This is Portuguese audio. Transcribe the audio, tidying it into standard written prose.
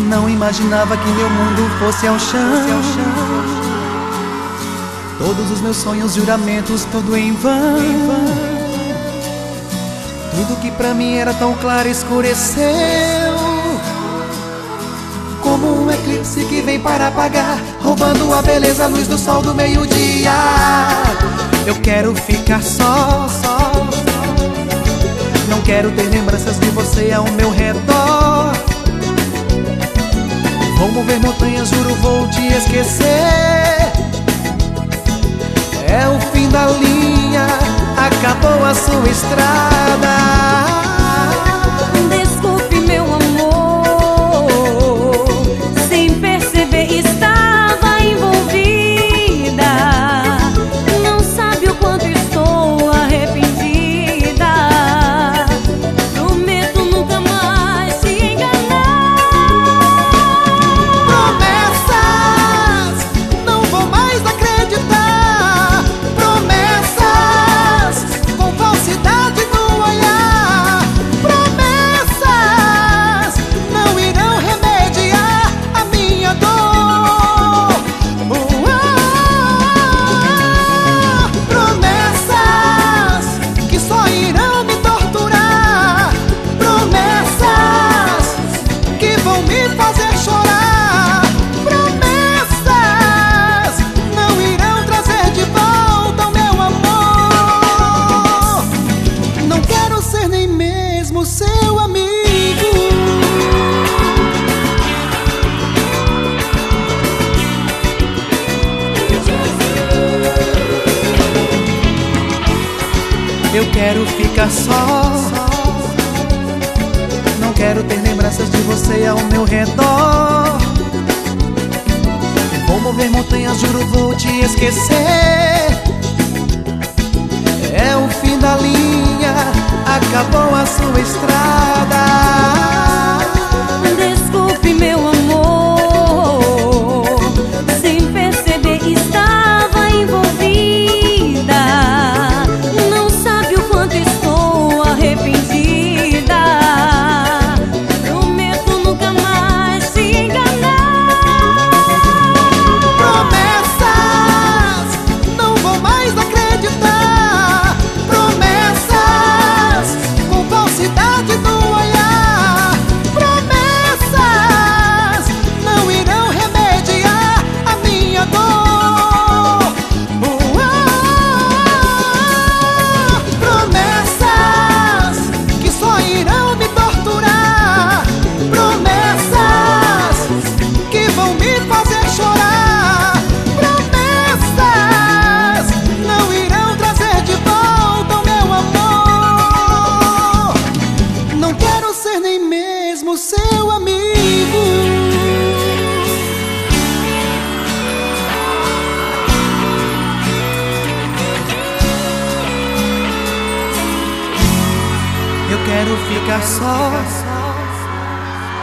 Não imaginava que meu mundo fosse ao chão. Todos os meus sonhos, juramentos, tudo em vão. Tudo que pra mim era tão claro escureceu, como um eclipse que vem para apagar, roubando a beleza, a luz do sol do meio-dia. Eu quero ficar só. Não quero ter lembranças de você ao meu redor. Vou mover montanhas, juro, vou te esquecer. É o fim da linha, acabou a sua estrada. Desculpe, meu amor, sem perceber estava envolvida. Não sabe o quanto estou arrependida. Prometo nunca mais te enganar. Promessas, não vou mais acreditar. Promessas, com falsidade no olhar. Promessas, não irão remediar a minha dor. Promessas que só irão me torturar. Promessas que vão me fazer chorar. Promessas não irão trazer de volta o meu amor. Não quero ser nem mesmo seu amigo. Eu quero ficar só. Não quero ter lembranças de você ao meu redor. Vou mover montanhas, juro, vou te esquecer. É o fim da linha, acabou a sua estrada. Desculpe, meu amor, sem perceber estava envolvida. Não sabe o quanto estou arrependida. Prometo nunca mais te enganar. Promessas, não vou mais acreditar. Promessas, com falsidade no olhar. Promessas, não irão remediar a minha dor. Promessas que só irão me torturar. Promessas que vão me fazer chorar. Promessas não irão trazer de volta o meu amor. Não quero ser nem mesmo seu amigo. Eu quero ficar só.